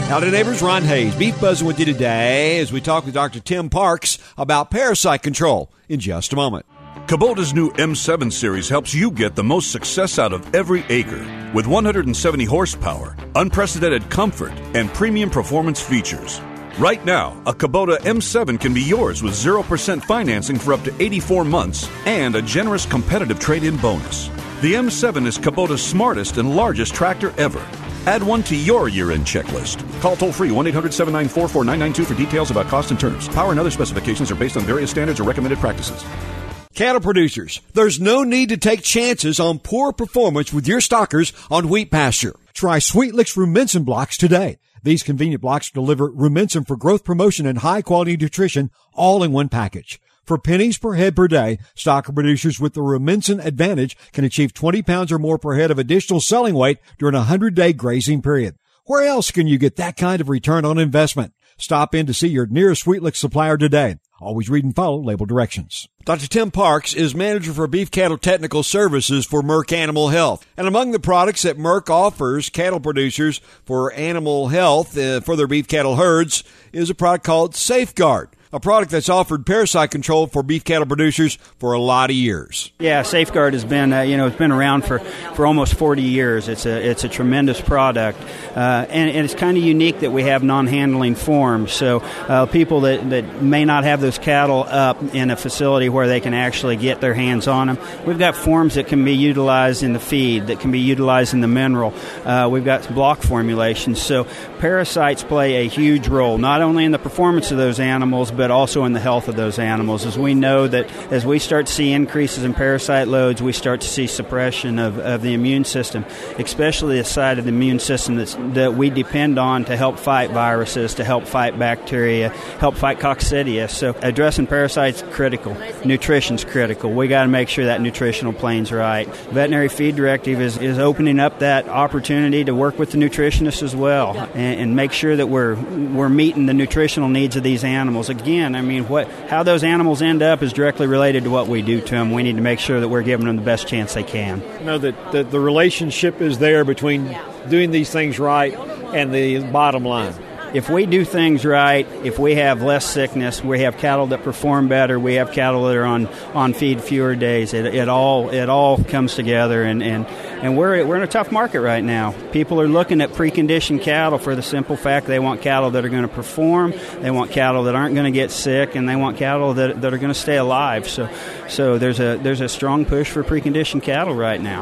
Howdy neighbors, Ron Hayes, Beef Buzzing with you today as we talk with Dr. Tim Parks about parasite control in just a moment. Kubota's new M7 series helps you get the most success out of every acre. With 170 horsepower, unprecedented comfort, and premium performance features. Right now, a Kubota M7 can be yours with 0% financing for up to 84 months and a generous competitive trade-in bonus. The M7 is Kubota's smartest and largest tractor ever. Add one to your year-end checklist. Call toll-free 1-800-794-4992 for details about cost and terms. Power and other specifications are based on various standards or recommended practices. Cattle producers, there's no need to take chances on poor performance with your stockers on wheat pasture. Try Sweetlix Rumensin blocks today. These convenient blocks deliver Rumensin for growth promotion and high-quality nutrition all in one package. For pennies per head per day, stocker producers with the Rumensin Advantage can achieve 20 pounds or more per head of additional selling weight during a 100-day grazing period. Where else can you get that kind of return on investment? Stop in to see your nearest Sweetlix supplier today. Always read and follow label directions. Dr. Tim Parks is manager for beef cattle technical services for Merck Animal Health. And among the products that Merck offers cattle producers for animal health for their beef cattle herds is a product called Safeguard, a product that's offered parasite control for beef cattle producers for a lot of years. Yeah, Safeguard has been, it's been around for almost 40 years. It's a tremendous product, and it's kind of unique that we have non-handling forms. So people that may not have those cattle up in a facility where they can actually get their hands on them, we've got forms that can be utilized in the feed, that can be utilized in the mineral. We've got block formulations. So parasites play a huge role, not only in the performance of those animals, but also in the health of those animals. As we know that as we start to see increases in parasite loads, we start to see suppression of the immune system, especially the side of the immune system that we depend on to help fight viruses, to help fight bacteria, help fight coccidia. So addressing parasites is critical. Nutrition's critical. We got to make sure that nutritional plane's right. Veterinary Feed Directive is opening up that opportunity to work with the nutritionists as well and make sure that we're meeting the nutritional needs of these animals. Again, how those animals end up is directly related to what we do to them. We need to make sure that we're giving them the best chance they can. That the relationship is there between doing these things right and the bottom line. If we do things right, if we have less sickness, we have cattle that perform better, we have cattle that are on feed fewer days. It all comes together, and we're in a tough market right now. People are looking at preconditioned cattle for the simple fact they want cattle that are going to perform, they want cattle that aren't going to get sick, and they want cattle that are going to stay alive. So there's a strong push for preconditioned cattle right now.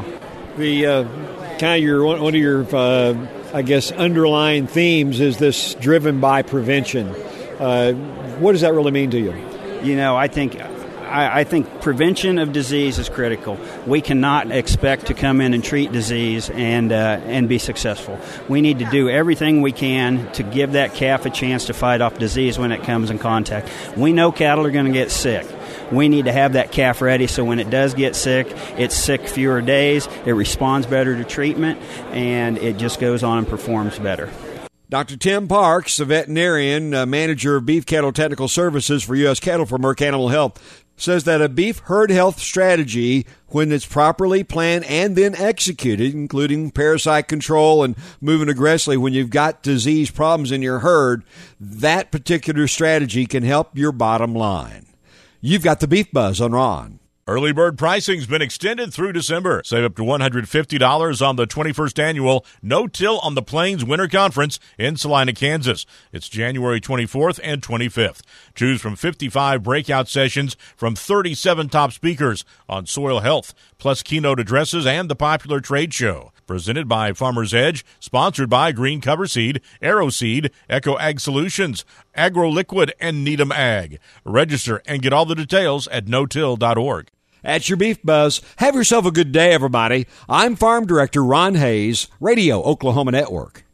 The one of your underlying themes is this driven by prevention. What does that really mean to you? I think prevention of disease is critical. We cannot expect to come in and treat disease and be successful. We need to do everything we can to give that calf a chance to fight off disease when it comes in contact. We know cattle are going to get sick. We need to have that calf ready so when it does get sick, it's sick fewer days, it responds better to treatment, and it just goes on and performs better. Dr. Tim Parks, a veterinarian, manager of beef cattle technical services for U.S. Cattle for Merck Animal Health, says that a beef herd health strategy, when it's properly planned and then executed, including parasite control and moving aggressively when you've got disease problems in your herd, that particular strategy can help your bottom line. You've got the Beef Buzz on Ron. Early bird pricing's been extended through December. Save up to $150 on the 21st annual No-Till on the Plains Winter Conference in Salina, Kansas. It's January 24th and 25th. Choose from 55 breakout sessions from 37 top speakers on soil health, plus keynote addresses and the popular trade show. Presented by Farmer's Edge, sponsored by Green Cover Seed, Arrow Seed, Echo Ag Solutions, AgroLiquid, and Needham Ag. Register and get all the details at notill.org. At your Beef Buzz, have yourself a good day, everybody. I'm Farm Director Ron Hayes, Radio Oklahoma Network.